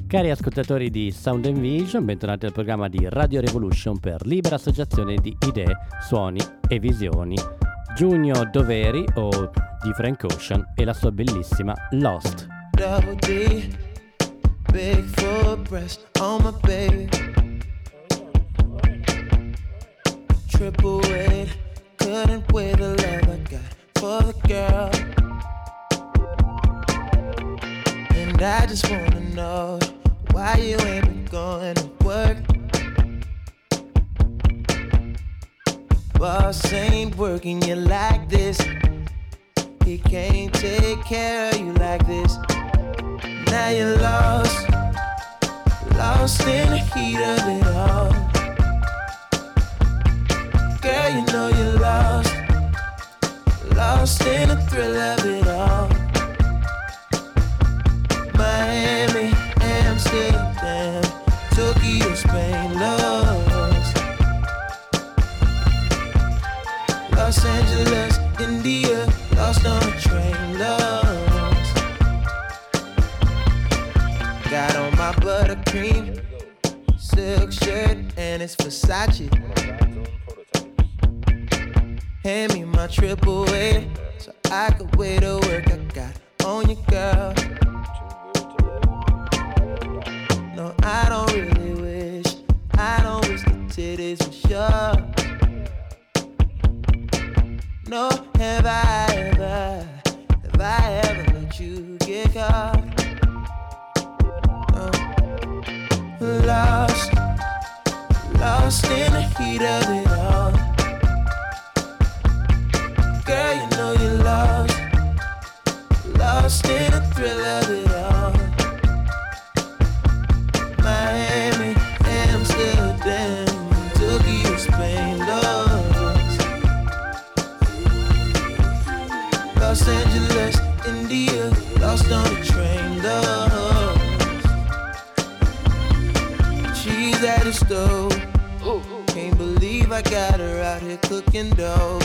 Cari ascoltatori di Sound and Vision, bentornati al programma di Radio Revolution per libera associazione di idee, suoni e visioni. Giugno Doveri o di Frank Ocean e la sua bellissima Lost. Double D, big full breast on my baby. Triple weight, couldn't weigh the love I got for the girl. And I just wanna know why you ain't been going to work. Boss ain't working you like this. He can't take care of you like this. Now you're lost, lost in the heat of it all. Girl, you know you're lost, lost in the thrill of it all. Miami, Amsterdam, Tokyo, Spain, lost. Los Angeles, India, lost on a train, lost. Got on my buttercream silk shirt and it's Versace. Hand me my triple A so I could weigh the work I got on you, girl. No, I don't really wish, I don't wish the titties were sure. No, have I ever let you get caught? No. Lost, lost in the heat of it all. Girl, you know you're lost, lost in the thrill of it all. Miami, Amsterdam, Tokyo, Spain, lost. Los Angeles, India, lost on the train, lost. She's at the stove, can't believe I got her out here cooking dough.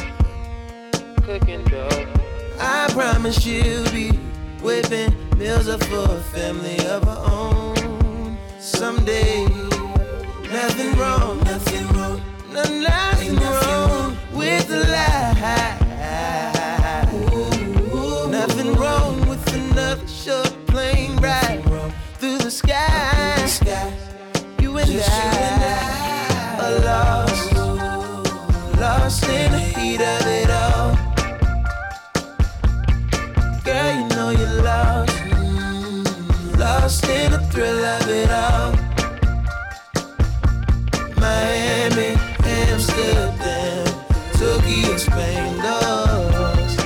I promise she'll be whipping meals up for a family of her own someday. Nothing wrong, nothing wrong, nothing wrong with the lie. Nothing wrong with another short plane ride through the sky. You and I are lost, lost in the heat of it all. Girl, you know you're lost, lost in the thrill of it all. Miami, Amsterdam, Tokyo, Spain, lost.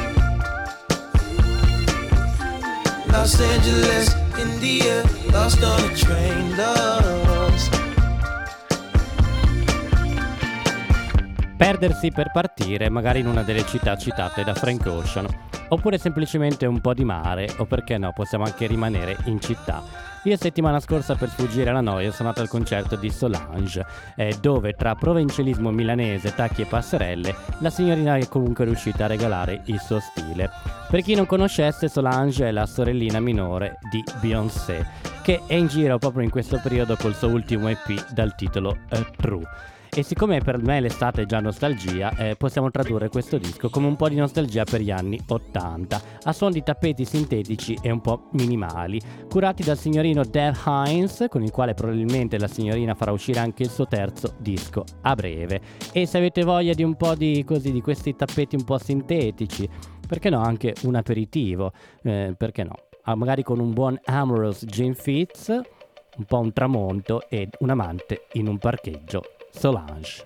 Los Angeles, India, lost on a train, lost. Perdersi per partire, magari in una delle città citate da Frank Ocean, oppure semplicemente un po' di mare, o perché no, possiamo anche rimanere in città. Io settimana scorsa, per sfuggire alla noia, sono andato al concerto di Solange, dove tra provincialismo milanese, tacchi e passerelle, la signorina è comunque riuscita a regalare il suo stile. Per chi non conoscesse, Solange è la sorellina minore di Beyoncé, che è in giro proprio in questo periodo col suo ultimo EP dal titolo True. E siccome per me l'estate è già nostalgia, possiamo tradurre questo disco come un po' di nostalgia per gli anni 80, a suon di tappeti sintetici e un po' minimali, curati dal signorino Dave Hines, con il quale probabilmente la signorina farà uscire anche il suo terzo disco a breve. E se avete voglia di un po' di questi tappeti un po' sintetici, perché no, anche un aperitivo, perché no, magari con un buon Amorous Gin Fizz, un po' un tramonto ed un amante in un parcheggio. Solange.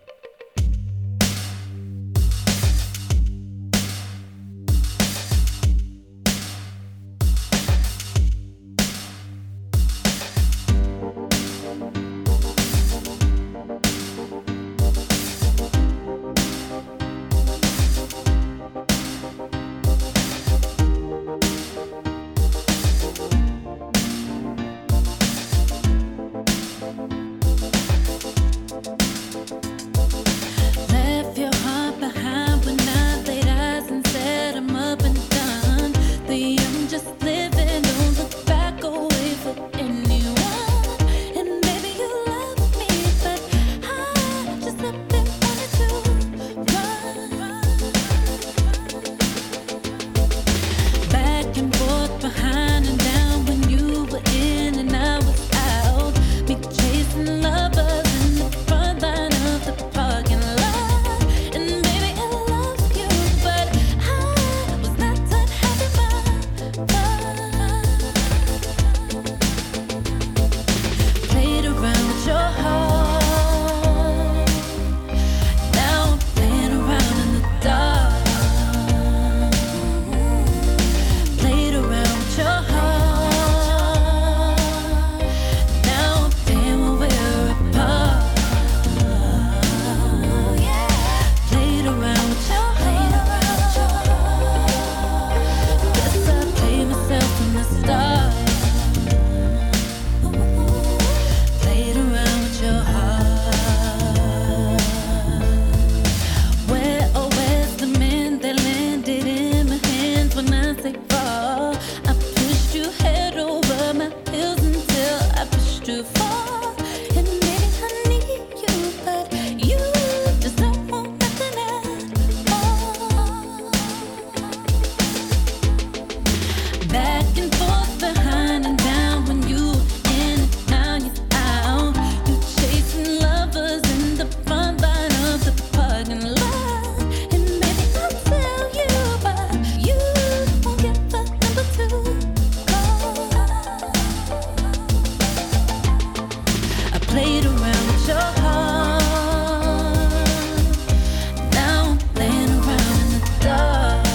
played around with your heart. Now I'm playing around in the dark.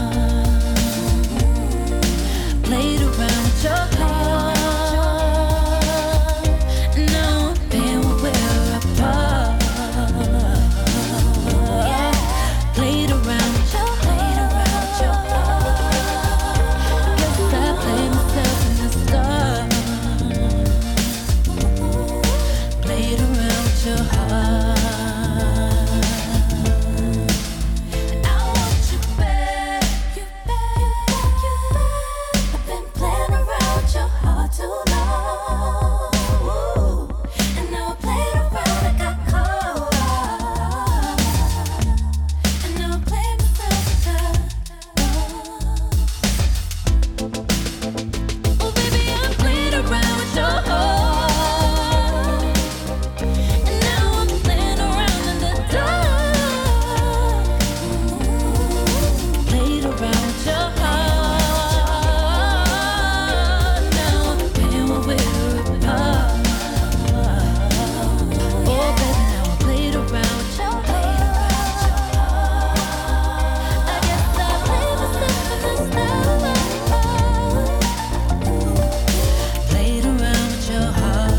Played around with your heart. Now I'm paying when we're apart. Played around with your heart. Guess I played myself in the start. Played around with your heart. I want you back. You back. I've been playing around with your heart too long. Ooh. And now I played around and got caught. And now I play myself again. Oh baby, I played around with your heart. And now I'm playing around in the dark. Played around with your heart. Now I'm playing when we're apart. Oh baby, now I played around with your heart. I guess I played myself in the start. Played around with your heart.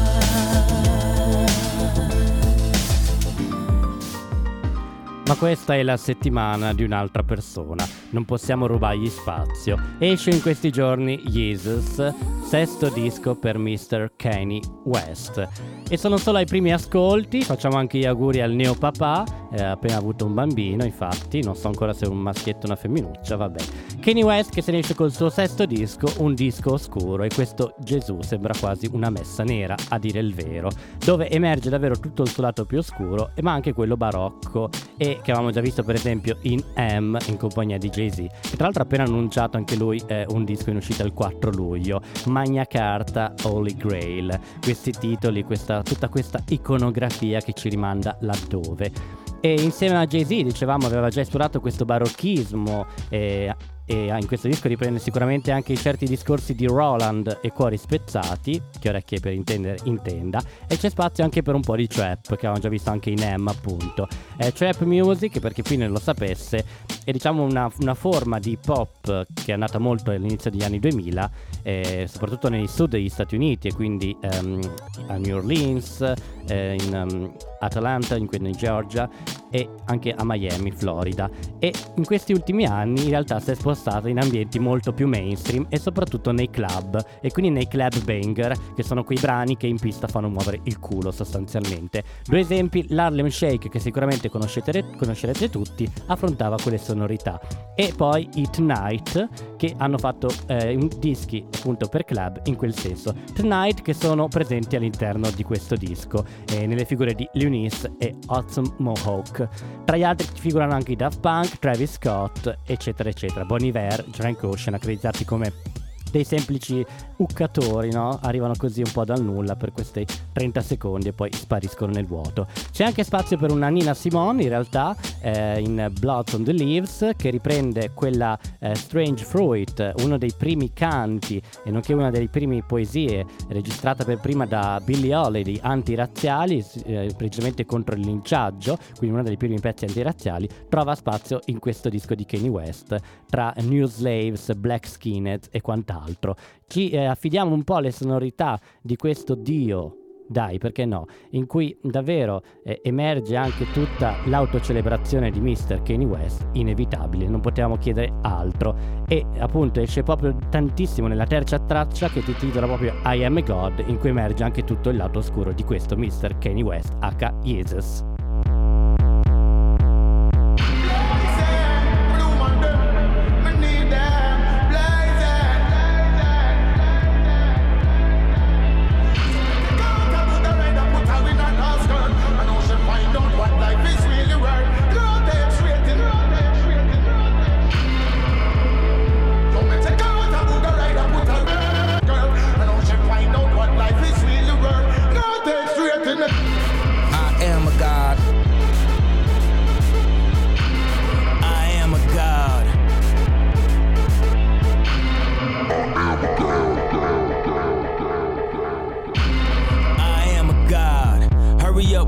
Ma questa è la settimana di un'altra persona, non possiamo rubargli spazio. Esce in questi giorni Jesus, sesto disco per Mr. Kanye West. E sono solo ai primi ascolti, facciamo anche gli auguri al neopapà, ha appena avuto un bambino, infatti, non so ancora se è un maschietto o una femminuccia, vabbè. Kanye West che se ne esce col suo sesto disco, un disco oscuro, e questo Gesù sembra quasi una messa nera, a dire il vero, dove emerge davvero tutto il suo lato più oscuro, ma anche quello barocco, e che avevamo già visto per esempio in M, in compagnia di Jay-Z, che tra l'altro ha appena annunciato anche lui un disco in uscita il 4 luglio, Magna Carta, Holy Grail, questi titoli, tutta questa iconografia che ci rimanda laddove. E insieme a Jay-Z, dicevamo, aveva già esplorato questo barocchismo e in questo disco riprende sicuramente anche certi discorsi di Roland e Cuori Spezzati, che orecchie per intendere intenda, e c'è spazio anche per un po' di trap, che avevamo già visto anche in M, appunto. Trap music, perché chi non lo sapesse, è diciamo una forma di pop che è nata molto all'inizio degli anni 2000, soprattutto nei sud degli Stati Uniti, e quindi a New Orleans, in Atlanta, in Georgia, e anche a Miami, Florida. E in questi ultimi anni in realtà si è spostata in ambienti molto più mainstream, e soprattutto nei club, e quindi nei club banger, che sono quei brani che in pista fanno muovere il culo sostanzialmente. Due esempi: l'Harlem Shake, che sicuramente conoscerete tutti, affrontava quelle sonorità, e poi i Tonight, che hanno fatto dischi appunto per club in quel senso. Tonight che sono presenti all'interno di questo disco, nelle figure di Eunice e Awesome Mohawk. Tra gli altri figurano anche i Daft Punk, Travis Scott, eccetera eccetera, Bon Iver, Frank Ocean, accreditati come dei semplici uccatori, no? Arrivano così un po' dal nulla per questi 30 secondi e poi spariscono nel vuoto. C'è anche spazio per una Nina Simone, in realtà, in Blood on the Leaves, che riprende quella Strange Fruit, uno dei primi canti e nonché una delle prime poesie registrata per prima da Billie Holiday, antirazziali, precisamente contro il linciaggio, quindi uno dei primi pezzi antirazziali, trova spazio in questo disco di Kanye West, tra New Slaves, Black Skinheads e quant'altro. Ci affidiamo un po' alle sonorità di questo Dio, dai, perché no, in cui davvero emerge anche tutta l'autocelebrazione di Mr. Kanye West, inevitabile, non potevamo chiedere altro, e appunto esce proprio tantissimo nella terza traccia, che si titola proprio I Am a God, in cui emerge anche tutto il lato oscuro di questo Mr. Kanye West H. Jesus.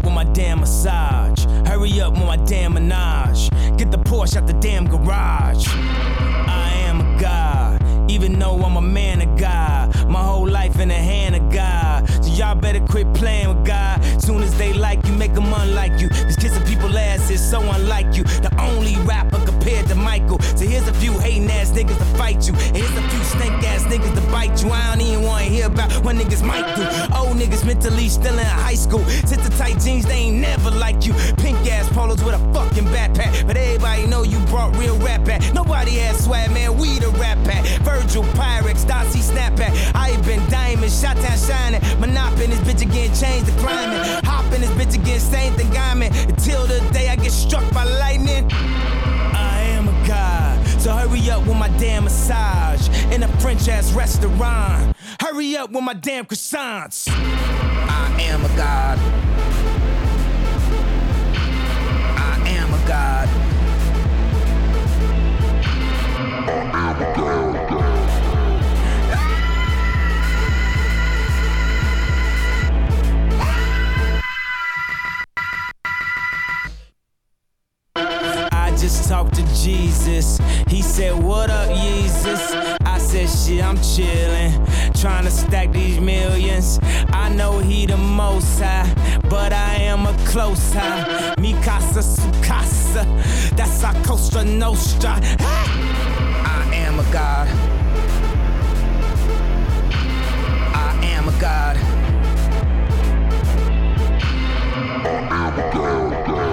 up with my damn massage. Hurry up with my damn menage. Get the Porsche out the damn garage. I am a god, even though I'm a man of God. My whole life in the hand of God. So y'all better quit playing with God. Soon as they like you, make them unlike you. Cause kissing people's ass is so unlike you. The only rapper compared to Michael. So here's a few hating ass niggas to fight you. And here's a few stink ass niggas to bite you. I don't even wanna hear about what niggas might do. Old niggas mentally still in high school. Since the tight jeans, they ain't never like you. Pink ass polos with a fucking backpack. But everybody know you brought real rap back. Nobody has swag, man, we the rap pack. Virgil, Pyrex, Darcy, Snapback. I been diamond, shot town shining. Monop in this bitch again, change the climate. Hop in this bitch again, same thing I'm in. Until the day I get struck by lightning. I am a god, so hurry up with my damn massage. In a French ass restaurant. Hurry up with my damn croissants. I am a god. I am a god. I am a god. Just talked to Jesus. He said, what up, Jesus? I said, shit, I'm chillin', trying to stack these millions. I know he the most high, but I am a close high. Mi casa, su casa, that's our Costa Nostra. I am a god. I am a god. I am a god.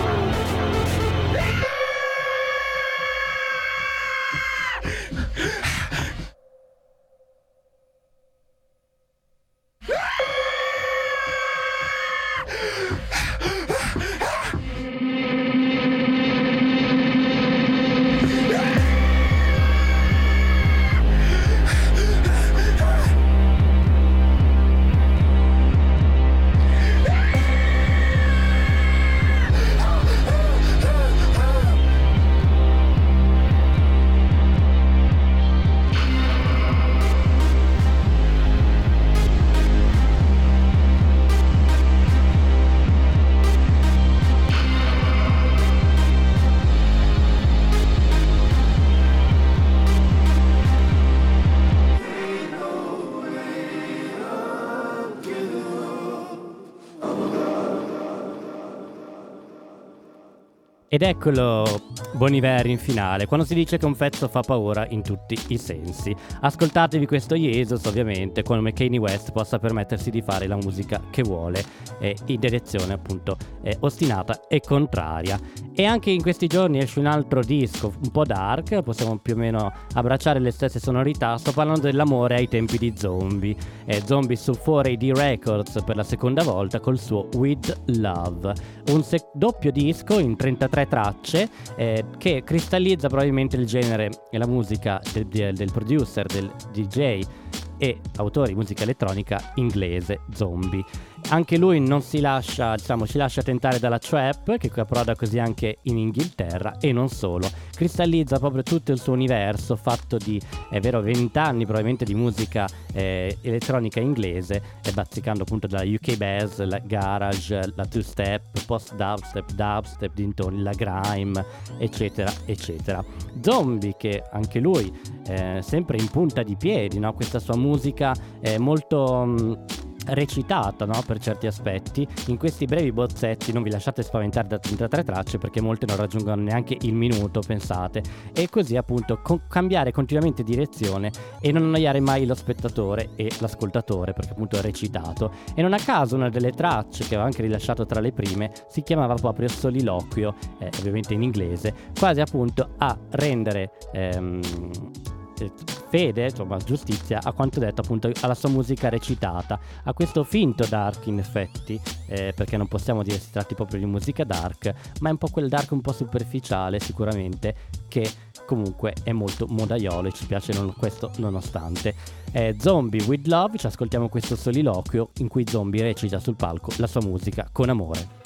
Ed eccolo Bon Iver in finale, quando si dice che un pezzo fa paura in tutti i sensi. Ascoltatevi questo Jesus, ovviamente, come Kanye West possa permettersi di fare la musica che vuole, in direzione appunto ostinata e contraria. E anche in questi giorni esce un altro disco un po' dark, possiamo più o meno abbracciare le stesse sonorità. Sto parlando dell'amore ai tempi di Zombie. Zombie su 4AD Records per la seconda volta col suo With Love, un doppio disco in 33 tracce che cristallizza probabilmente il genere e la musica del producer, del DJ e autore di musica elettronica inglese Zombie. Anche lui non si lascia, ci lascia tentare dalla trap, che approda così anche in Inghilterra, e non solo. Cristallizza proprio tutto il suo universo, fatto di, è vero, 20 anni probabilmente di musica elettronica inglese, bazzicando appunto dalla UK bass, la garage, la two-step, post-dubstep, dubstep, dintorni, la grime, eccetera, eccetera. Zombie, che anche lui sempre in punta di piedi, no? Questa sua musica molto recitata, no? Per certi aspetti. In questi brevi bozzetti non vi lasciate spaventare da 33 tracce, perché molte non raggiungono neanche il minuto, pensate, e così appunto cambiare continuamente direzione e non annoiare mai lo spettatore e l'ascoltatore, perché appunto è recitato. E non a caso una delle tracce che avevo anche rilasciato tra le prime si chiamava proprio Soliloquio, ovviamente in inglese, quasi appunto a rendere fede, insomma giustizia a quanto detto appunto alla sua musica recitata, a questo finto dark in effetti, perché non possiamo dire si tratti proprio di musica dark, ma è un po' quel dark un po' superficiale sicuramente, che comunque è molto modaiolo e ci piace questo nonostante. Zombie With Love, ci ascoltiamo questo soliloquio in cui Zombie recita sul palco la sua musica con amore.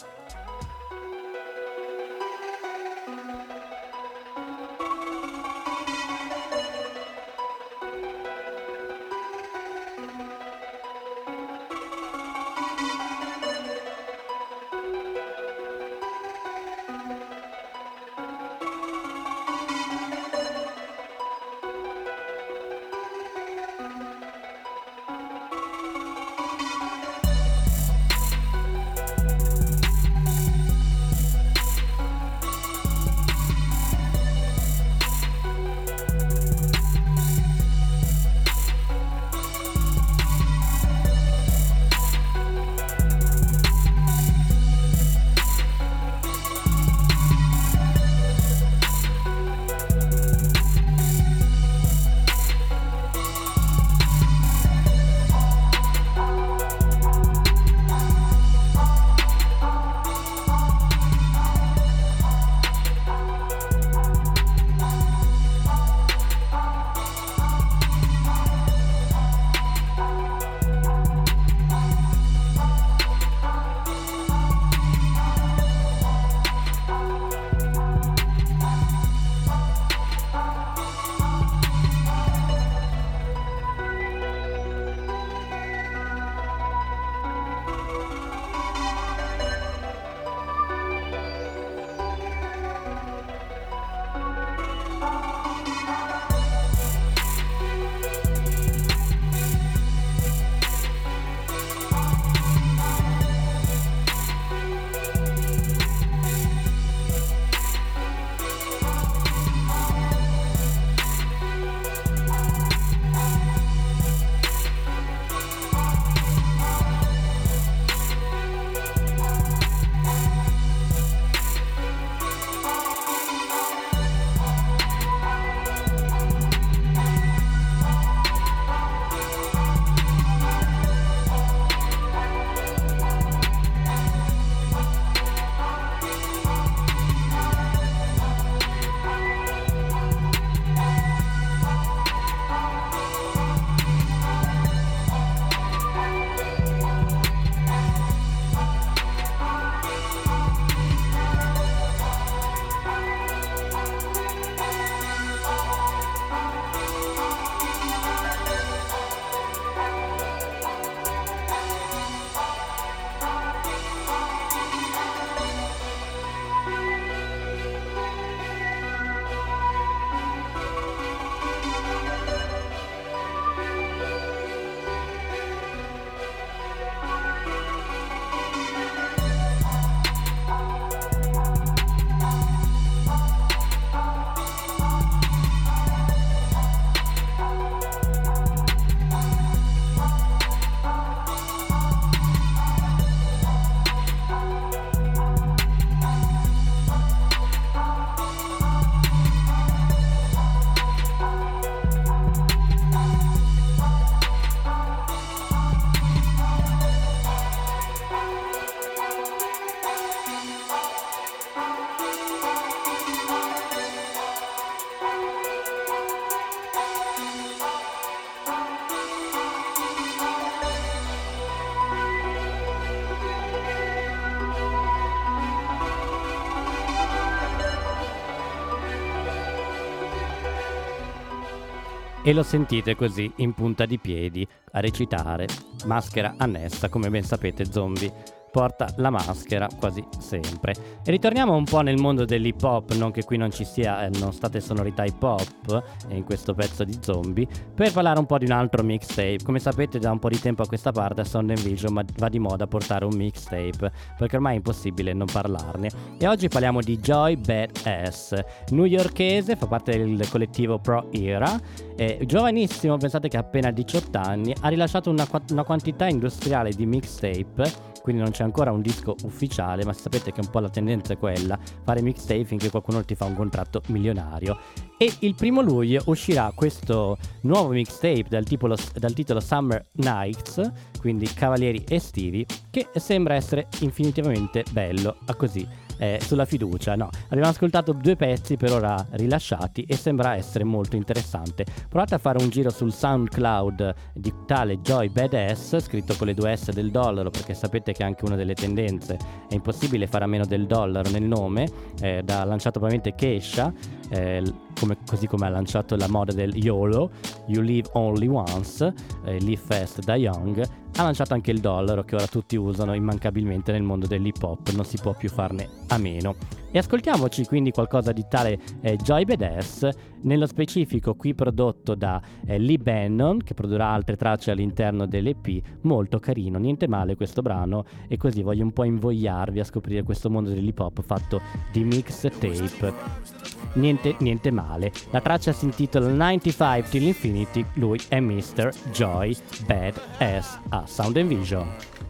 e lo sentite così in punta di piedi a recitare, maschera annessa, come ben sapete Zombie porta la maschera quasi sempre. E ritorniamo un po' nel mondo dell'hip hop, non che qui non ci sia non state sonorità hip hop in questo pezzo di Zombie, per parlare un po' di un altro mixtape. Come sapete da un po' di tempo a questa parte a Sound and Vision va di moda portare un mixtape, perché ormai è impossibile non parlarne, e oggi parliamo di Joy Badass, newyorkese, fa parte del collettivo Pro Era, giovanissimo, pensate che ha appena 18 anni, ha rilasciato una quantità industriale di mixtape, quindi non c'è ancora un disco ufficiale, ma sapete che un po' la tendenza è quella, fare mixtape finché qualcuno ti fa un contratto milionario. E il 1 luglio uscirà questo nuovo mixtape dal titolo Summer Nights, quindi Cavalieri Estivi, che sembra essere infinitivamente bello, a così, sulla fiducia, no? Abbiamo ascoltato 2 pezzi per ora rilasciati e sembra essere molto interessante. Provate a fare un giro sul SoundCloud di tale Joy Badass, scritto con le 2 S del dollaro, perché sapete che è anche una delle tendenze, è impossibile fare a meno del dollaro nel nome, ha lanciato probabilmente Kesha, così come ha lanciato la moda del YOLO, You Live Only Once, Live Fast Die Young, ha lanciato anche il dollaro che ora tutti usano immancabilmente nel mondo dell'hip hop, non si può più farne a meno. E ascoltiamoci quindi qualcosa di tale Joy Badass, nello specifico qui prodotto da Lee Bannon, che produrrà altre tracce all'interno dell'EP, molto carino, niente male questo brano, e così voglio un po' invogliarvi a scoprire questo mondo dell'hip hop fatto di mixtape. Niente male. La traccia si intitola 95 Till Infinity, lui è Mr. Joy Badass a Sound and Vision.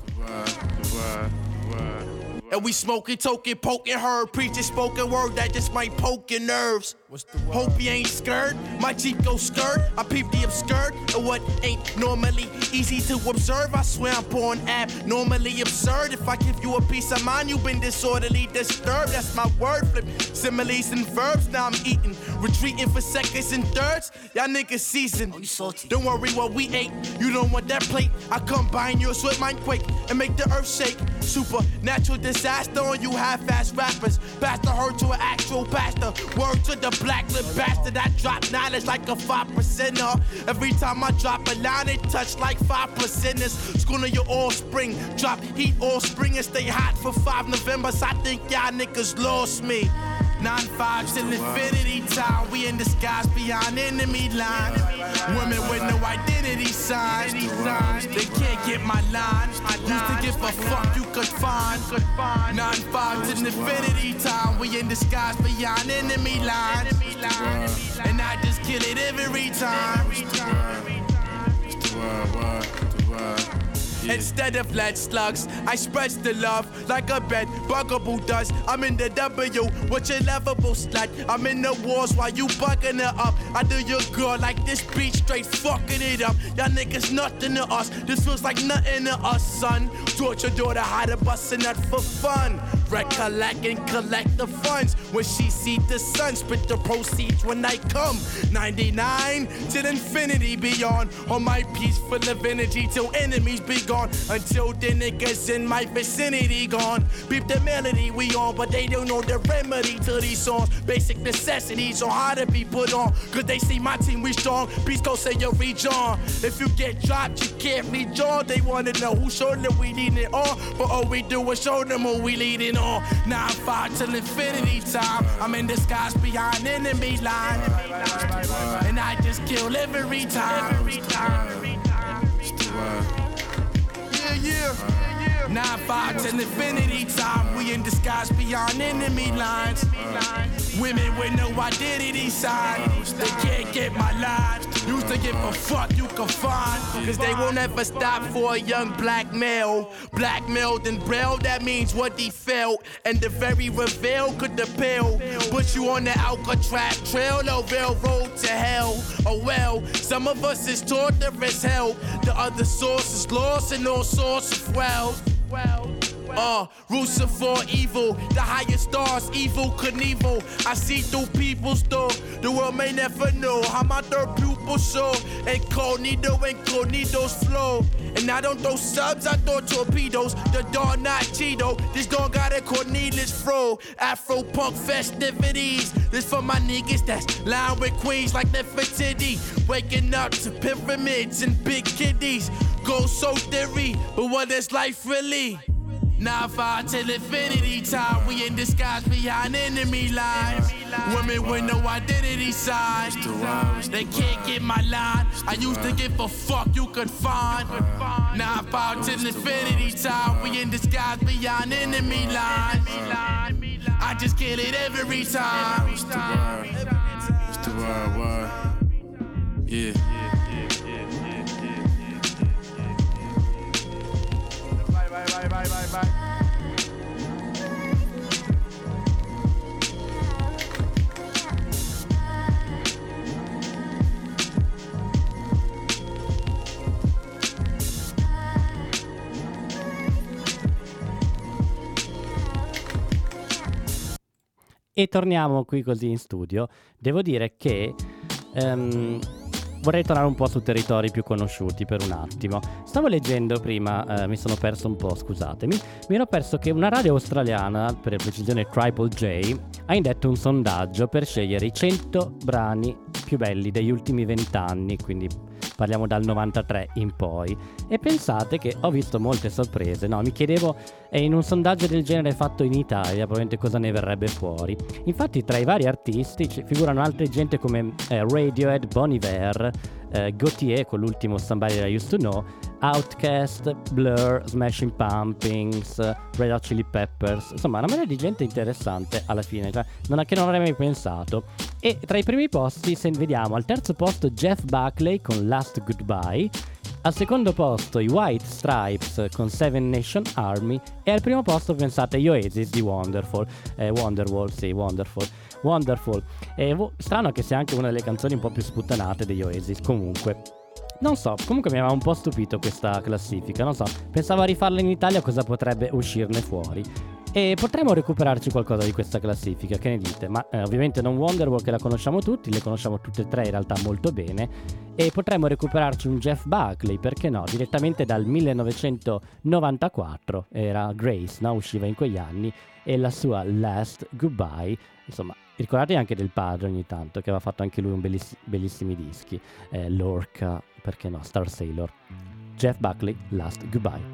And we smoking, token, poking her, preaching spoken word that just might poke your nerves. Hope you ain't scared, my Jeep go skirt. I peep the obscured, and what ain't normally easy to observe. I swear I'm born abnormally absurd. If I give you a piece of mind, you've been disorderly disturbed. That's my word flip, similes and verbs. Now I'm eating, retreating for seconds and thirds. Y'all niggas seasoned. Oh, you salty. Don't worry what we ate, you don't want that plate. I combine yours with mine quake and make the earth shake. Supernatural disaster on you half-ass rappers. Pastor heard to an actual pastor. Word to the black lip bastard. I drop knowledge like a 5%er. Every time I drop a line, it touch like 5%ers. Schooling your offspring. Drop heat all spring and stay hot for 5 Novembers. I think y'all niggas lost me. 9-5 till infinity time. We in disguise beyond enemy line. Women with no identity signs. They can't get my line. Used to give a fuck you could find. 9-5 till infinity time. We in disguise beyond enemy lines. And I just kill it every time. Instead of lead slugs, I spread the love like a bed bugaboo does. I'm in the W, what your lovable slut. I'm in the wars while you bugging her up. I do your girl like this beat, straight fucking it up. Y'all niggas nothing to us, this feels like nothing to us, son. Taught your daughter how to bust a nut for fun. Recollect and collect the funds when she see the sun. Split the proceeds when I come. 99 till infinity beyond. On my piece full of energy till enemies be gone. Until the niggas in my vicinity gone. Beep the melody we on, but they don't know the remedy to these songs. Basic necessities on how to be put on. Cause they see my team we strong. Please go say your rejoin. If you get dropped, you can't rejoin. They wanna know who shoulder we leading on. But all we do is show them who we leading on. 9-5 till infinity time. I'm in disguise behind enemy line. And I just kill every time. Yeah. 9-5 till infinity time. We in disguise beyond enemy lines. Women with no identity signs. They can't get my line. Used to give a fuck you can find. Cause they won't ever stop for a young black male. Blackmailed and braille, that means what he felt. And the very reveal could appeal. Put you on the Alcatraz trail, no railroad to hell. Oh well, some of us is torturous hell. The other source is lost and all source of wealth. Roots of for evil, the highest stars, evil Knievel. I see through people's door, the world may never know how my third pupil show. Incognito's flow. And I don't throw subs, I throw torpedoes. The dog not Cheeto, this dog got a Cornelius afro, Afro punk festivities. This for my niggas that's lying with queens like Nefertiti. Waking up to pyramids and big kiddies. Go so theory, but what is life really? 9-5 till infinity time. We in disguise behind enemy lines. Women with no identity signs. They can't get my line. I used to give a fuck you could find. 9-5 till infinity time. We in disguise behind enemy lines. I just kill it every time. It's the word. Yeah. Bye. E torniamo qui così in studio. Devo dire che vorrei tornare un po' su territori più conosciuti per un attimo. Stavo leggendo prima, mi sono perso un po', scusatemi. Mi ero perso che una radio australiana, per precisione Triple J, ha indetto un sondaggio per scegliere i 100 brani più belli degli ultimi 20 anni, quindi parliamo dal 93 in poi. E pensate che ho visto molte sorprese, no? Mi chiedevo, in un sondaggio del genere fatto in Italia, probabilmente cosa ne verrebbe fuori. Infatti tra i vari artisti figurano altre gente come Radiohead, Bon Iver, Gautier con l'ultimo Somebody That I Used To Know, Outkast, Blur, Smashing Pumpkins, Red Hot Chili Peppers, insomma una marea di gente interessante alla fine, cioè, che non avrei mai pensato. E tra i primi posti, se vediamo, al terzo posto Jeff Buckley con Last Goodbye, al secondo posto i White Stripes con Seven Nation Army e al primo posto pensate gli Oasis di Wonderful. Strano che sia anche una delle canzoni un po' più sputtanate degli Oasis. Comunque non so, comunque mi aveva un po' stupito questa classifica, non so, pensavo a rifarla in Italia cosa potrebbe uscirne fuori. E potremmo recuperarci qualcosa di questa classifica, che ne dite? Ma ovviamente non Wonderwall, che la conosciamo tutti, le conosciamo tutte e tre in realtà molto bene. E potremmo recuperarci un Jeff Buckley, perché no? Direttamente dal 1994, era Grace, no? Usciva in quegli anni, e la sua Last Goodbye. Insomma, ricordate anche del padre ogni tanto, che aveva fatto anche lui un bellissimi dischi. Lorca, perché no? Star Sailor. Jeff Buckley, Last Goodbye.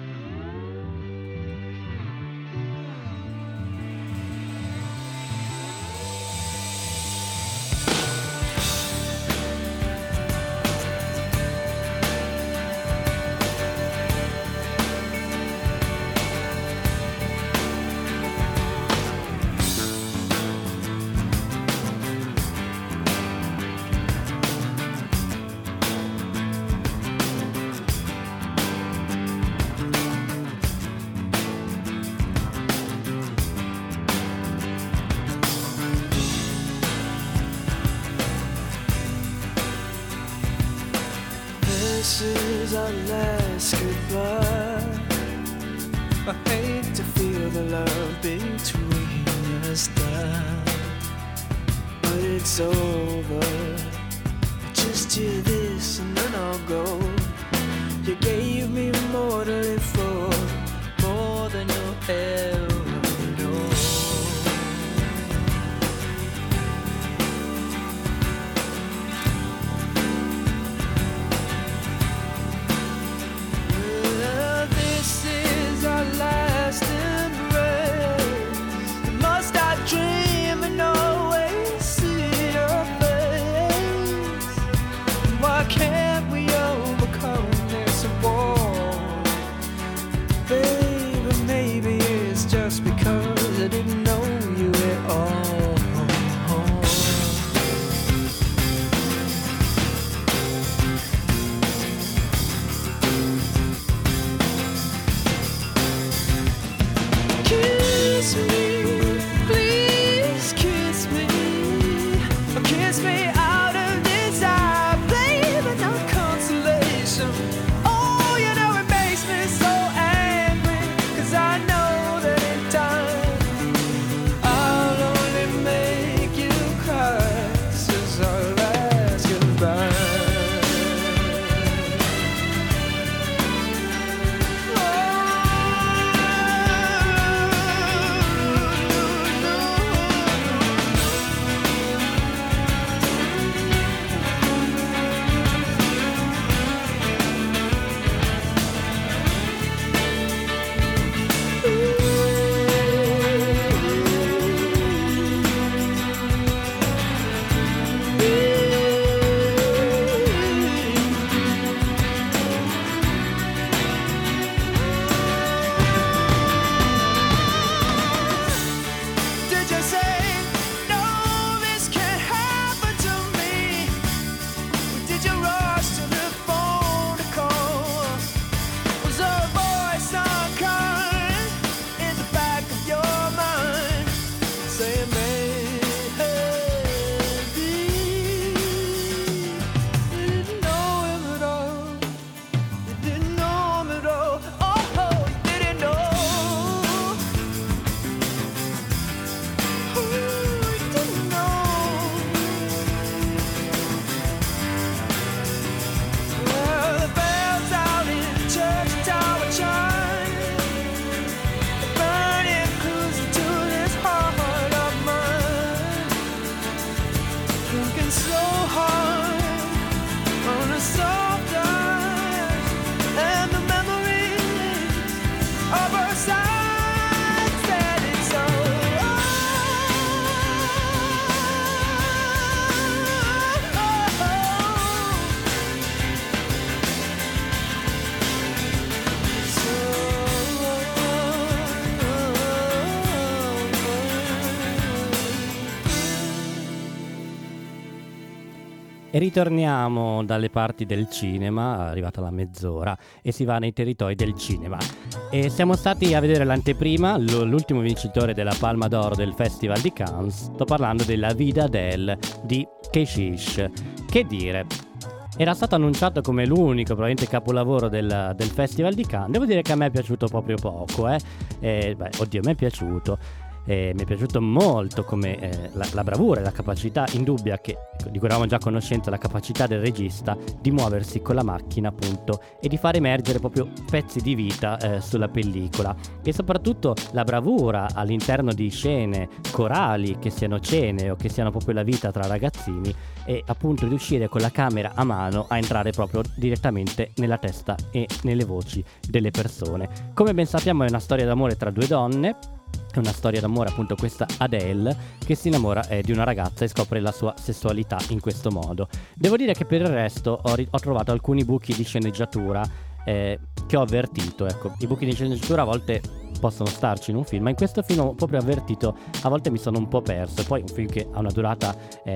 This is our last goodbye. I hate to feel the love between us die, but it's over. Just hear this and then I'll go. You gave me more to live for, more than you'll ever know. This is our last embrace. Must I dream and always see your face? Why can't we overcome this wall? Baby, maybe it's just because I didn't know you at all. Kiss me, please kiss me. Kiss me out of desire, baby, no consolation. Oh, you know it makes me so angry, 'cause I know that in time I'll only make you cry. This is our last goodbye. Oh, E ritorniamo dalle parti del cinema, arrivata la mezz'ora, e si va nei territori del cinema. E siamo stati a vedere l'anteprima, l'ultimo vincitore della Palma d'Oro del Festival di Cannes. Sto parlando della Vida d'El di Keshish. Che dire? Era stato annunciato come l'unico probabilmente capolavoro del Festival di Cannes. Devo dire che a me è piaciuto proprio poco, oddio, mi è piaciuto. Mi è piaciuto molto come la bravura e la capacità indubbia di cui eravamo già a conoscenza, la capacità del regista di muoversi con la macchina, appunto, e di far emergere proprio pezzi di vita sulla pellicola, e soprattutto la bravura all'interno di scene corali, che siano cene o che siano proprio la vita tra ragazzini, e appunto riuscire con la camera a mano a entrare proprio direttamente nella testa e nelle voci delle persone. Come ben sappiamo è una storia d'amore tra due donne. È una storia d'amore, appunto, questa Adele che si innamora di una ragazza e scopre la sua sessualità in questo modo. Devo dire che per il resto ho trovato alcuni buchi di sceneggiatura che ho avvertito. Ecco, i buchi di sceneggiatura a volte possono starci in un film, ma in questo film ho proprio avvertito, a volte mi sono un po' perso. Poi un film che ha una durata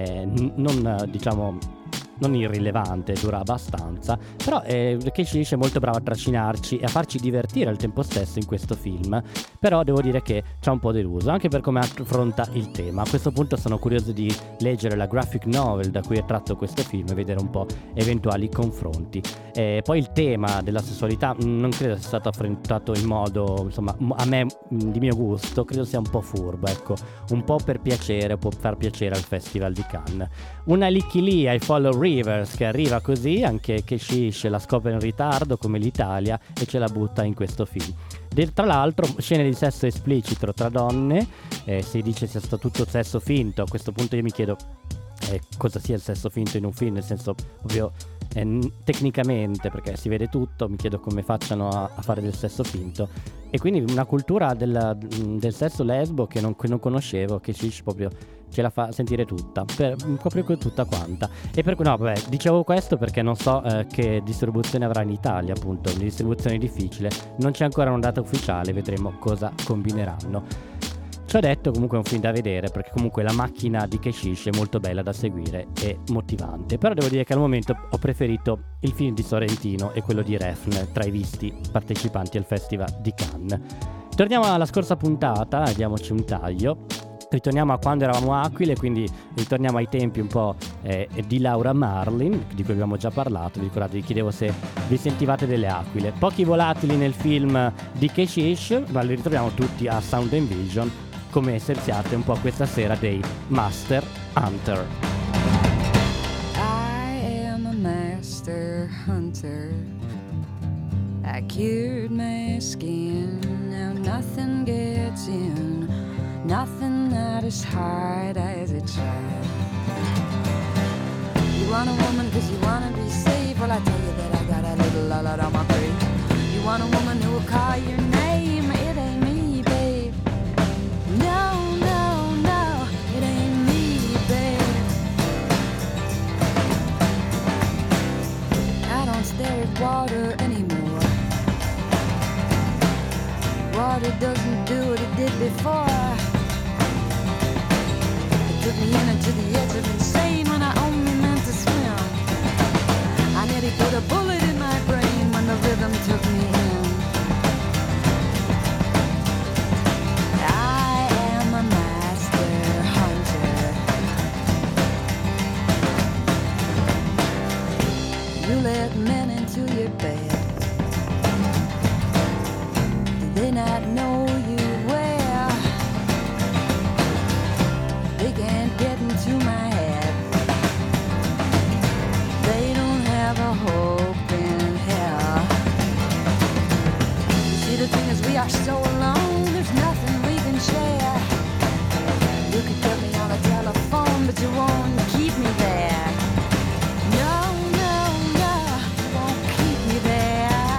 non irrilevante, dura abbastanza, però Keshish è molto bravo a trascinarci e a farci divertire al tempo stesso in questo film. Però devo dire che c'ha un po' deluso, anche per come affronta il tema. A questo punto sono curioso di leggere la graphic novel da cui è tratto questo film e vedere un po' eventuali confronti. Poi il tema della sessualità non credo sia stato affrontato in modo, insomma, a me di mio gusto, credo sia un po' furbo, ecco, un po' per piacere, può far piacere al Festival di Cannes. Una Licky Lee, I Follow Rivers, che arriva così, anche Keshish la scopre in ritardo come l'Italia e ce la butta in questo film. Tra l'altro scene di sesso esplicito tra donne, si dice sia stato tutto sesso finto. A questo punto io mi chiedo cosa sia il sesso finto in un film, nel senso proprio tecnicamente, perché si vede tutto. Mi chiedo come facciano a fare del sesso finto, e quindi una cultura del sesso lesbo che non conoscevo, che Shish proprio ce la fa sentire tutta, proprio tutta quanta. E per cui dicevo questo perché non so che distribuzione avrà in Italia, appunto, una distribuzione difficile, non c'è ancora una data ufficiale, vedremo cosa combineranno. Ciò detto, comunque è un film da vedere, perché comunque la macchina di Keshish è molto bella da seguire e motivante. Però devo dire che al momento ho preferito il film di Sorrentino e quello di Refn tra i visti partecipanti al Festival di Cannes. Torniamo alla scorsa puntata, diamoci un taglio. Ritorniamo a quando eravamo aquile, quindi ritorniamo ai tempi un po' di Laura Marlin, di cui abbiamo già parlato. Vi ricordate, vi chiedevo se vi sentivate delle aquile. Pochi volatili nel film di Keshish, ma li ritroviamo tutti a Sound and Vision, come essenziate un po' questa sera dei Master Hunter. I am a master hunter. I cured my skin. Now nothing gets in. Nothing not as hard as it tried. You want a woman cause you wanna be safe. Well, I tell you that I got a little lot on my plate. You want a woman who will call your name. It ain't me, babe. No, no, no, it ain't me, babe. I don't stare at water anymore. Water doesn't do what it did before. Took me in and to the edge of insane when I only meant to swim. I nearly put a bullet in my brain when the rhythm took me in. I am a master hunter. You let men into your bed. Do they not know you well? They can't get into my head. They don't have a hope in hell. You see, the thing is, we are so alone. There's nothing we can share. You could get me on the telephone, but you won't keep me there. No, no, no, you won't keep me there.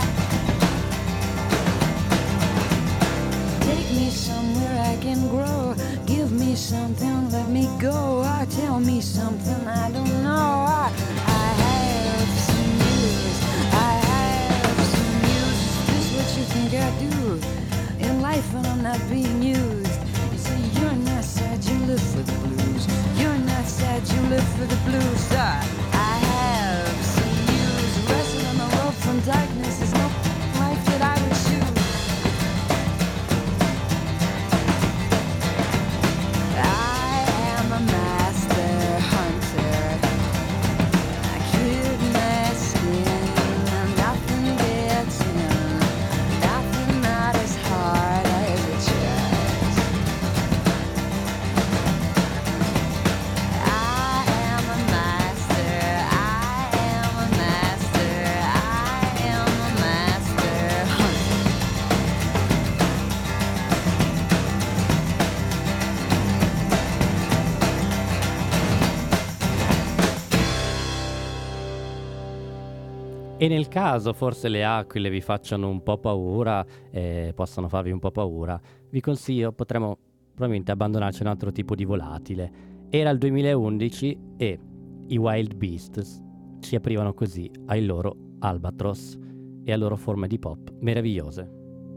Take me somewhere I can grow. Give me something, let me go. Or tell me something I don't know. I have some news. I have some news. Is this what you think I do in life when I'm not being used? You say you're not sad, you live for the blues. You're not sad, you live for the blues. I E nel caso forse le aquile vi facciano un po' paura, possano farvi un po' paura, vi consiglio, potremmo probabilmente abbandonarci a un altro tipo di volatile. Era il 2011 e i Wild Beasts ci aprivano così ai loro Albatros e a loro forme di pop meravigliose.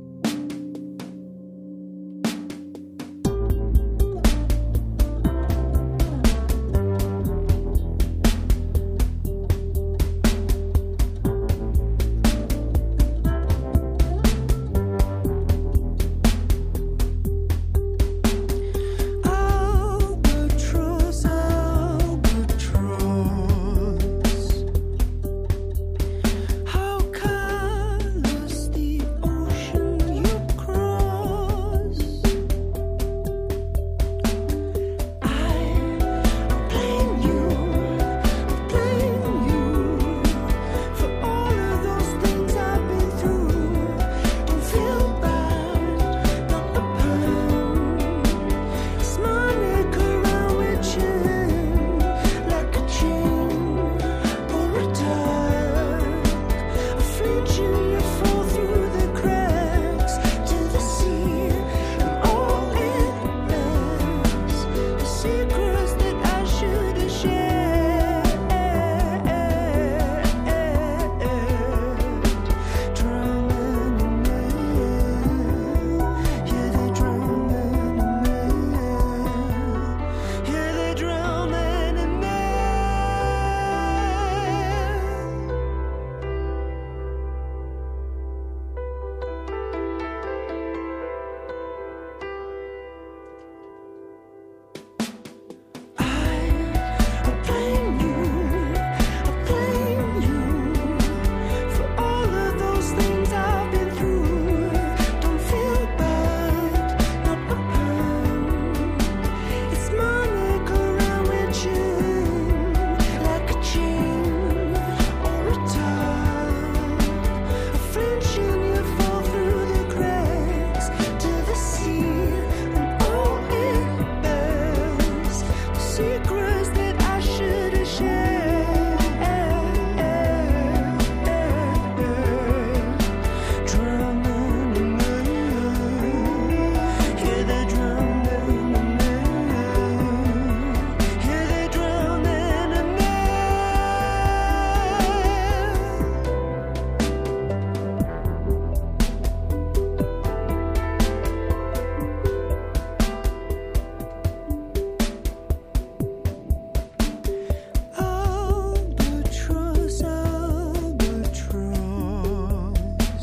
Albatross, albatross, how colors the ocean you cross. I blame you for all of those things I've been through. Don't feel bad, not a pound. It's my neck around with you, like a chain or a tug. A flinch and you fall through the cracks to the sea, and all it bears the secrets that I should have shared. Drowning in me, yeah, they're drowning in me, yeah, they're drowning in me. I blame you for all of those things I've been through. Don't feel bad, not a pound. It's my neck around with you, like a chain or a tug. A flinch and you fall through the cracks to the sea, and all it bears the secrets that I should have shared. Drowning in me, yeah, they're drowning in me, yeah, they're drowning in me. Albatross, albatross,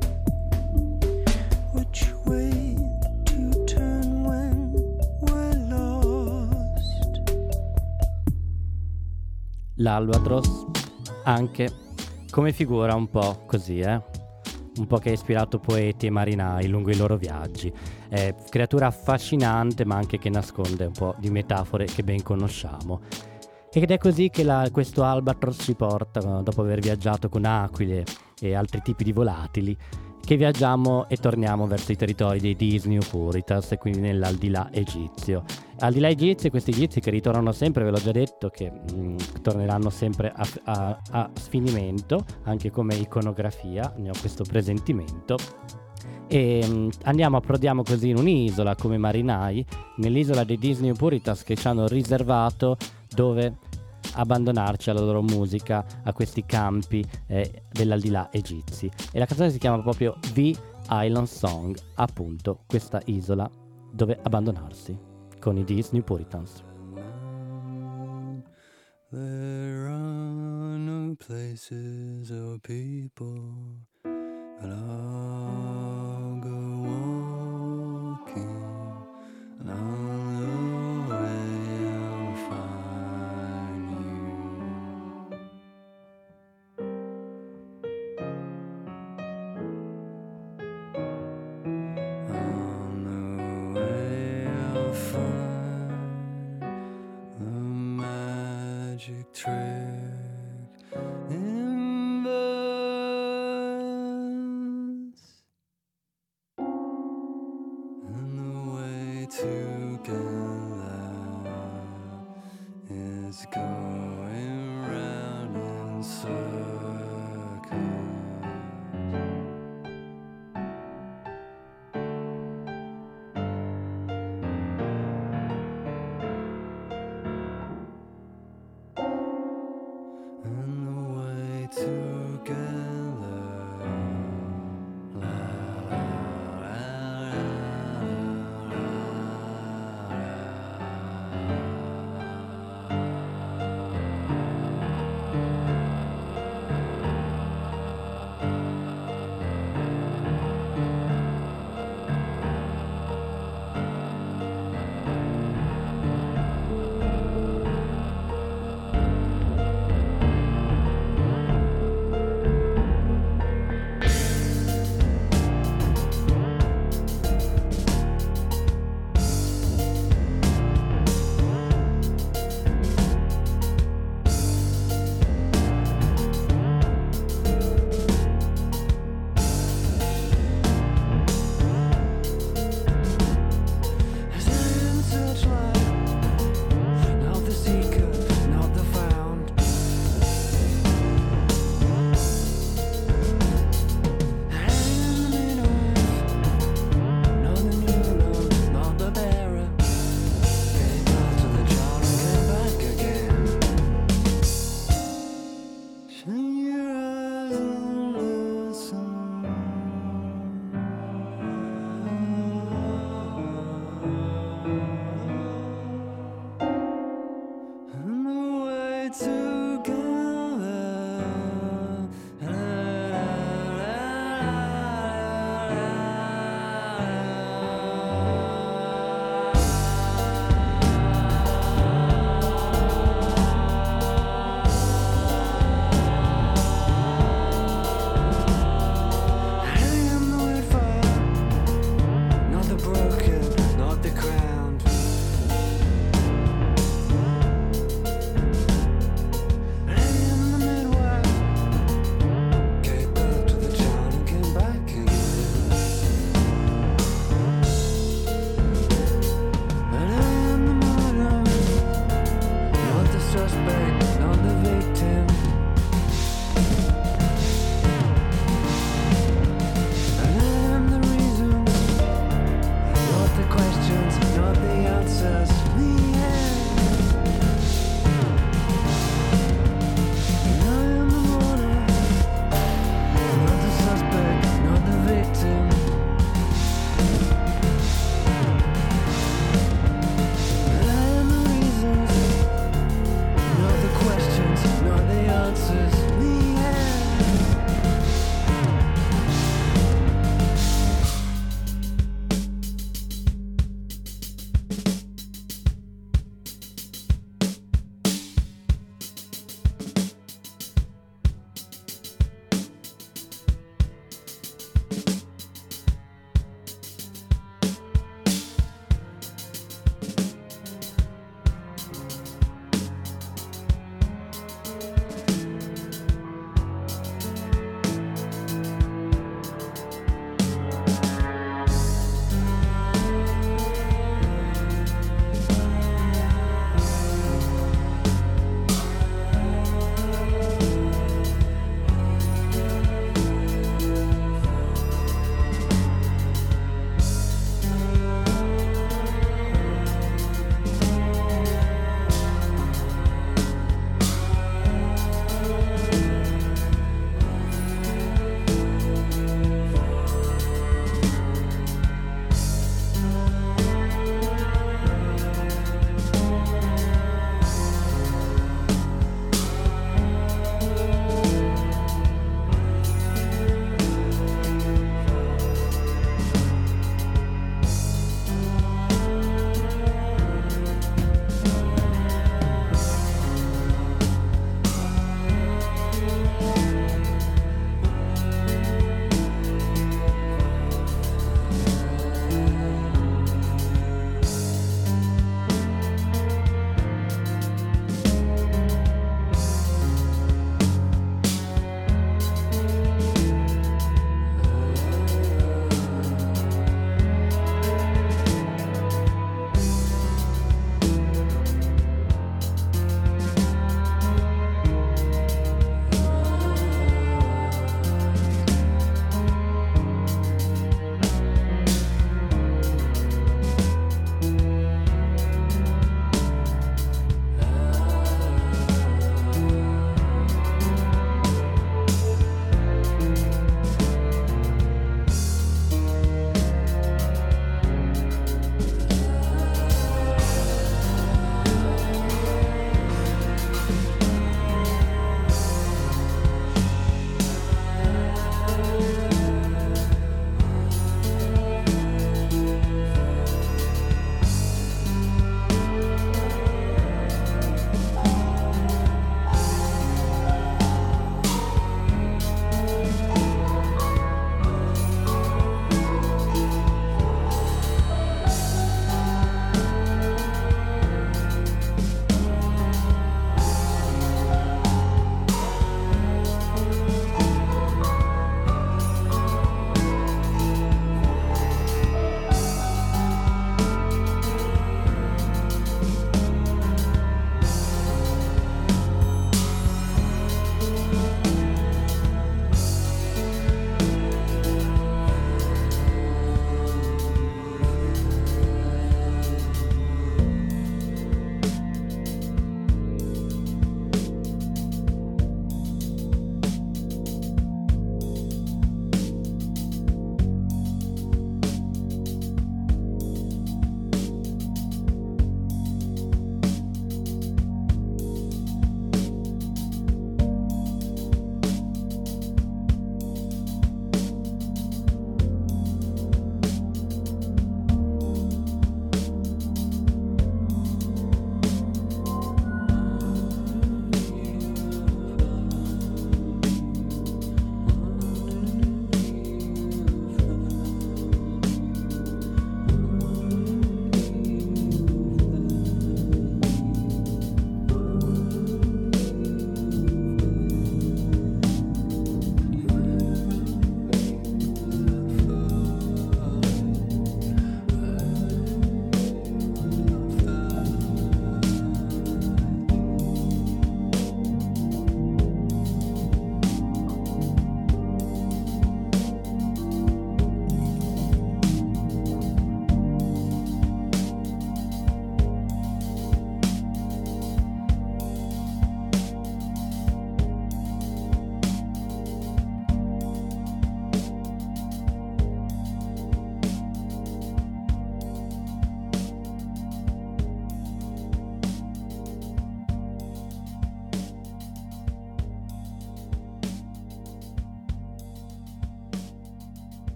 which way to turn when we're lost? L'Albatros anche come figura un po' così, un po' che ha ispirato poeti e marinai lungo i loro viaggi. È creatura affascinante ma anche che nasconde un po' di metafore che ben conosciamo. Ed è così che questo Albatros ci porta, dopo aver viaggiato con aquile e altri tipi di volatili, che viaggiamo e torniamo verso i territori dei Disney Puritas, e quindi nell'aldilà egizio. Aldilà egizio, questi egizi che ritornano sempre, ve l'ho già detto, che torneranno sempre a sfinimento, anche come iconografia, ne ho questo presentimento. E approdiamo così in un'isola come marinai, nell'isola dei Disney Puritas, che ci hanno riservato dove abbandonarci alla loro musica, a questi campi dell'aldilà egizi. E la canzone si chiama proprio The Island Song, appunto questa isola dove abbandonarsi, con i Disney Puritans. There are no places or people, but I'll go walking, and on the way I'll find you. On the way I'll find the magic trick in birds, and the way to get there is going round in circles.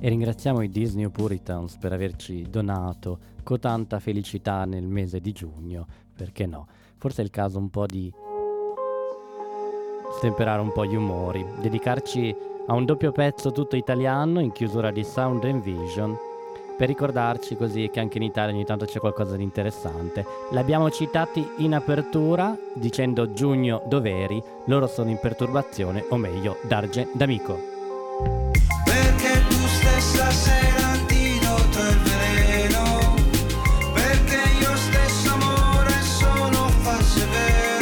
E ringraziamo i Disney Puritans per averci donato cotanta felicità nel mese di giugno, perché no? Forse è il caso un po' di stemperare un po' gli umori, dedicarci a un doppio pezzo tutto italiano in chiusura di Sound and Vision, per ricordarci così che anche in Italia ogni tanto c'è qualcosa di interessante. L'abbiamo citati in apertura dicendo Giugno dov'eri, loro sono in perturbazione, o meglio Dargen D'Amico. Perché tu stessa sei l'antidoto e il veleno, perché io stesso amore sono falso e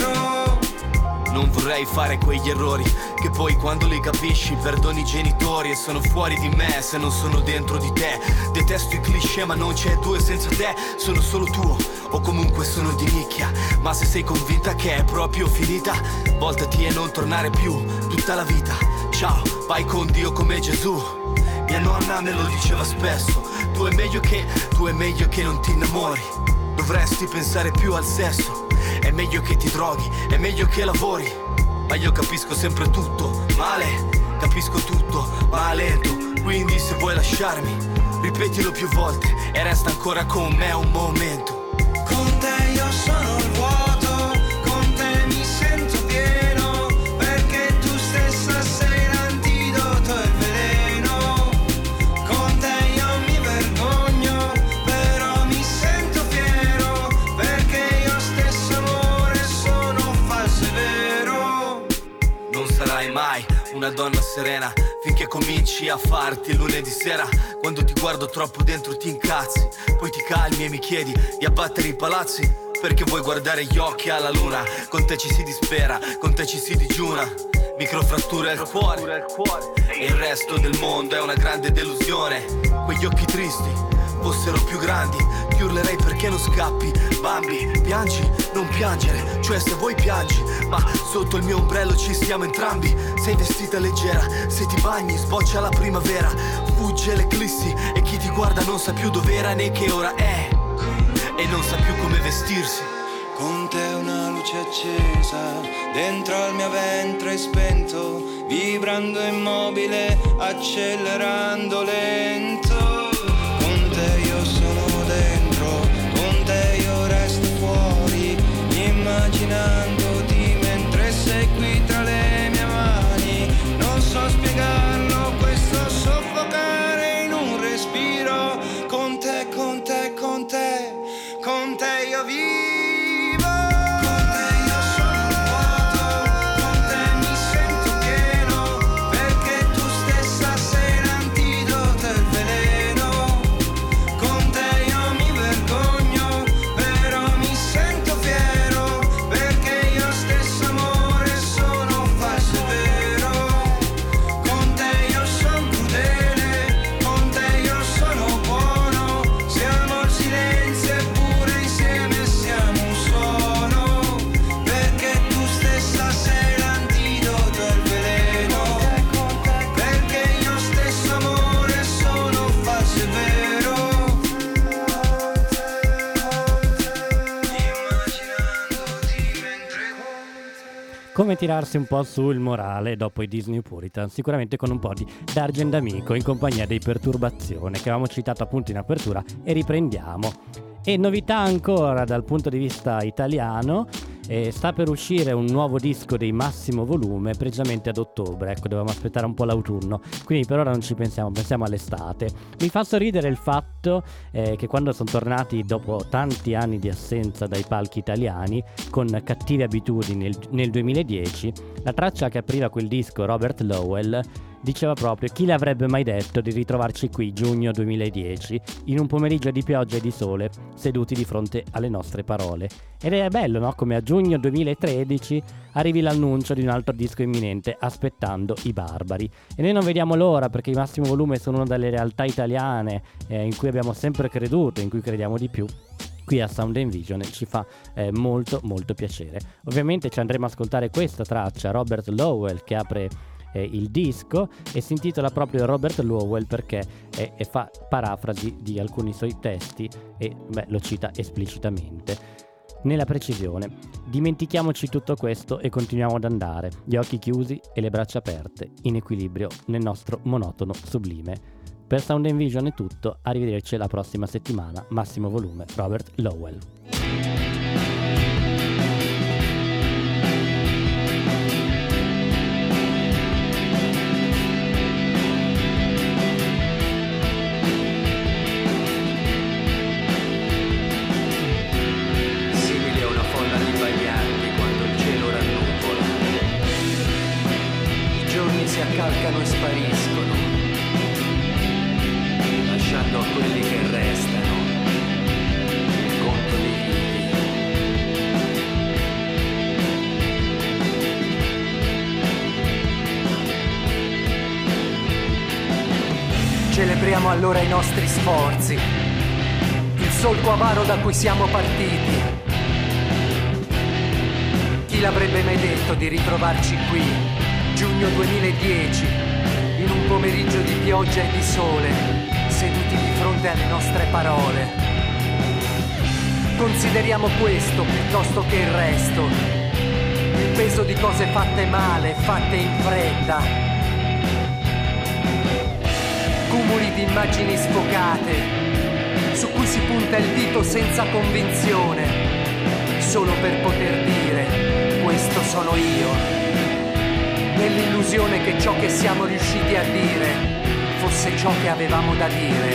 vero. Non vorrei fare quegli errori che poi quando li capisci perdoni i genitori e sono fuori di me se non sono dentro di te. Detesto i cliché ma non c'è due senza te. Sono solo tuo o comunque sono di nicchia, ma se sei convinta che è proprio finita, voltati e non tornare più tutta la vita. Ciao, vai con Dio come Gesù. Mia nonna me lo diceva spesso, tu è meglio che non ti innamori. Dovresti pensare più al sesso, è meglio che ti droghi, è meglio che lavori. Ma io capisco sempre tutto male, capisco tutto ma lento. Quindi se vuoi lasciarmi, ripetilo più volte e resta ancora con me un momento. Con te io sono il vuoto, con te mi sento pieno, perché tu stessa sei l'antidoto e il veleno. Con te io mi vergogno, però mi sento fiero, perché io stesso amore sono falso e vero. Non sarai mai una donna serena finché cominci a farti il lunedì sera. Quando ti guardo troppo dentro ti incazzi, poi ti calmi e mi chiedi di abbattere i palazzi, perché vuoi guardare gli occhi alla luna. Con te ci si dispera, con te ci si digiuna. Microfratture al cuore e il resto del mondo è una grande delusione. Quegli occhi tristi fossero più grandi, ti urlerei perché non scappi. Bambi, piangi, non piangere, cioè se vuoi piangi, ma sotto il mio ombrello ci stiamo entrambi. Sei vestita leggera, se ti bagni sboccia la primavera. Fugge l'eclissi e chi ti guarda non sa più dov'era né che ora è, e non sa più come vestirsi. Con te una luce accesa, dentro al mio ventre spento, vibrando immobile, accelerando lento. Con te io sono dentro, con te io resto fuori, immaginandoti mentre sei qui tra le mie mani. Non so spiegarlo, questo soffocare in un respiro. Con te, con te, con te, con te io vivo. Come tirarsi un po' sul morale dopo i Disney Puritan, sicuramente con un po' di Dargen D'Amico in compagnia dei Perturbazione, che avevamo citato appunto in apertura, e riprendiamo. E novità ancora dal punto di vista italiano, sta per uscire un nuovo disco dei Massimo Volume precisamente ad ottobre. Ecco, dovevamo aspettare un po' l'autunno, quindi per ora non ci pensiamo all'estate. Mi fa sorridere il fatto che quando sono tornati dopo tanti anni di assenza dai palchi italiani con Cattive Abitudini nel 2010, la traccia che apriva quel disco, Robert Lowell, diceva proprio: chi l'avrebbe mai detto di ritrovarci qui giugno 2010 in un pomeriggio di pioggia e di sole, seduti di fronte alle nostre parole. Ed è bello, no? Come a giugno 2013 arrivi l'annuncio di un altro disco imminente, Aspettando i Barbari. E noi non vediamo l'ora, perché i Massimo Volume sono una delle realtà italiane in cui abbiamo sempre creduto, in cui crediamo di più. Qui a Sound and Vision ci fa molto molto piacere. Ovviamente ci andremo ad ascoltare questa traccia, Robert Lowell, che apre il disco, e si intitola proprio Robert Lowell perché fa parafrasi di alcuni suoi testi e lo cita esplicitamente. Nella precisione: dimentichiamoci tutto questo e continuiamo ad andare, gli occhi chiusi e le braccia aperte, in equilibrio nel nostro monotono sublime. Per Sound and Vision è tutto, arrivederci la prossima settimana. Massimo volume, Robert Lowell. Simile a una folla di baglianti quando il cielo rannuvola. I giorni si accalcano e spariscono, lasciando a quelli che restano il conto dei vivi. Celebriamo allora i nostri sforzi, il solco avaro da cui siamo partiti. Chi l'avrebbe mai detto di ritrovarci qui, giugno 2010, in un pomeriggio di pioggia e di sole, seduti di fronte alle nostre parole. Consideriamo questo piuttosto che il resto, il peso di cose fatte male, fatte in fretta, cumuli di immagini sfocate su cui si punta il dito senza convinzione, solo per poter dire questo sono io, nell'illusione che ciò che siamo riusciti a dire fosse ciò che avevamo da dire.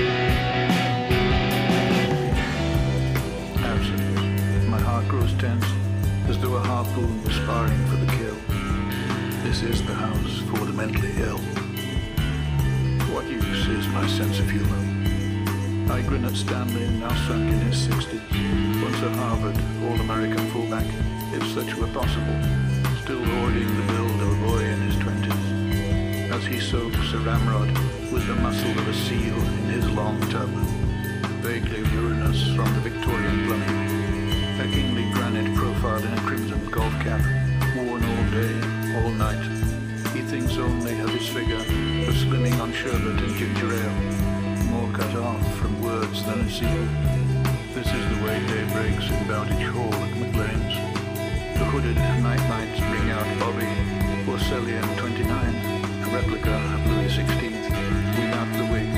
Absent, my heart grows tense, as though a harpoon was sparring for the kill. This is the house for the mentally ill. What use is my sense of humor? I grin at Stanley, now sunk in his 60s, once a Harvard All-American fullback, if such were possible, still hoarding the build of a boy in his 20s, as he soaks a ramrod with the muscle of a seal in his long tub, vaguely luminous from the Victorian plumbing, a kingly granite profile in a crimson golf cap, worn all day, all night. He thinks only of his figure, of slimming on sherbet and ginger ale, more cut off from words than a seal. This is the way day breaks in Bowditch Hall at McLean's. The hooded night lights bring out Bobby, Porcelian 29, a replica of Louis XVI, without the wig.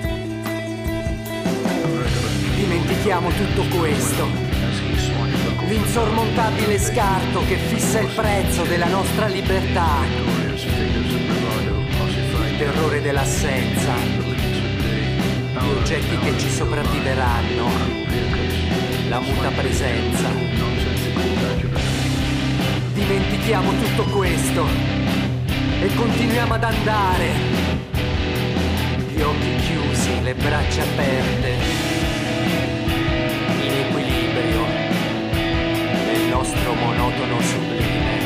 Dimentichiamo tutto questo, l'insormontabile scarto che fissa il prezzo della nostra libertà, il terrore dell'assenza, gli oggetti che ci sopravviveranno, la muta presenza. Dimentichiamo tutto questo e continuiamo ad andare, gli occhi chiusi, le braccia aperte, in equilibrio nel nostro monotono sublime.